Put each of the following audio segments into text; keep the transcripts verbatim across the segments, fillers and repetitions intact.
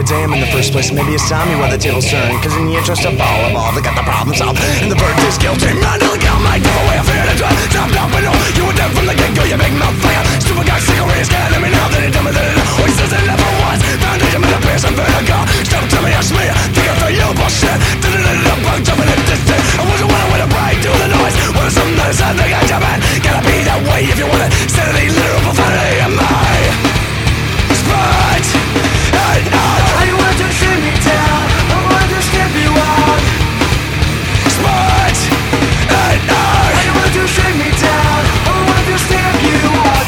day I'm in the first place. Maybe it's time you where the tables turn, cause in the interest of all of all, they got the problem solved, and the verdict is guilty. Mentally kill my different way I fear to try. Stop up and know you were dead from the get-go. You make mouth fire. Stupid guy, cigarettes, scared of me now that he done with it. Always says it never was. Foundation with a pierce and vinegar. Stop to me, I smear. Think I feel you bullshit. Did-it-it-it up, I'm jumping in distance. I wasn't wanna win a break, do the noise. When it's something that is sad, they got your man. Gotta be that way if you want it. Sanity, literal profanity, am I? Spite and out. I want to shoot me down. I want to skip you out. Spite and out. I want to shoot me down. I want to stamp you out.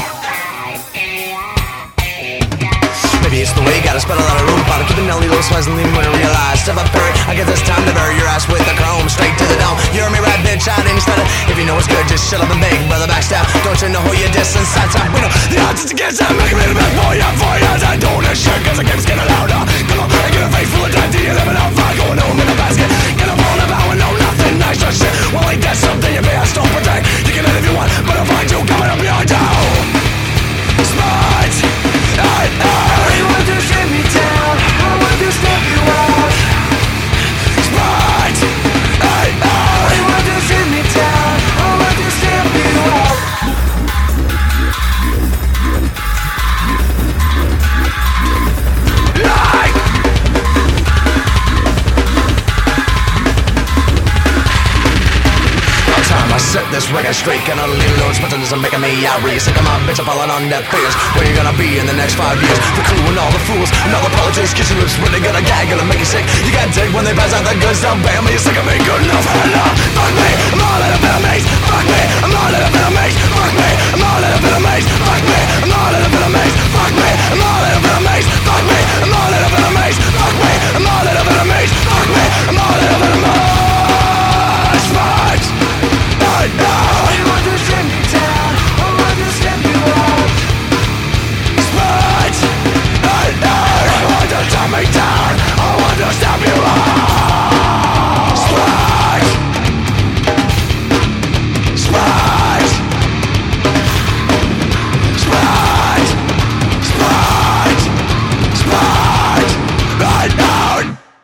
Maybe it's the way you gotta spend a lot of room on it. Keep it Nelly low, smiles and lean when I realize. Step up, Perry, I guess it's time to bury your ass with the chrome. Straight to the dome. You heard me right, bitch, I didn't stutter. If you know it's good, just shut up and beg, brother, backstab. Don't you know who you distance? That's how we know the odds is against that. Make me the best boy, I'm for you. I don't let shit, cause the game's getting louder. Come on, I get a face full of time. Do you live it out fire? Going home in a basket. Get up on about and know nothing nice or shit. Well, ain't that something you may have to protect? You can hit if you want, but I'll find you coming up behind you. Smart, I know. I want to shoot me down. I want to stamp you out. Smart, I know. I want to shoot me down. I want to stamp you out. I set this record straight, gonna leave loads, but this is making me outraged. Sick of my bitch, I'm falling on deaf ears. Where you gonna be in the next five years? The crew and all the fools, and all the politics, kiss your lips when they gonna gag, gonna make you sick. You got dick when they pass out the good stuff, bam, you're sick of me, good enough, enough. Fuck me, I'm all in a bit of maze. Fuck me, I'm all in a bit of maze. Fuck me, I'm all in a bit of maze. Fuck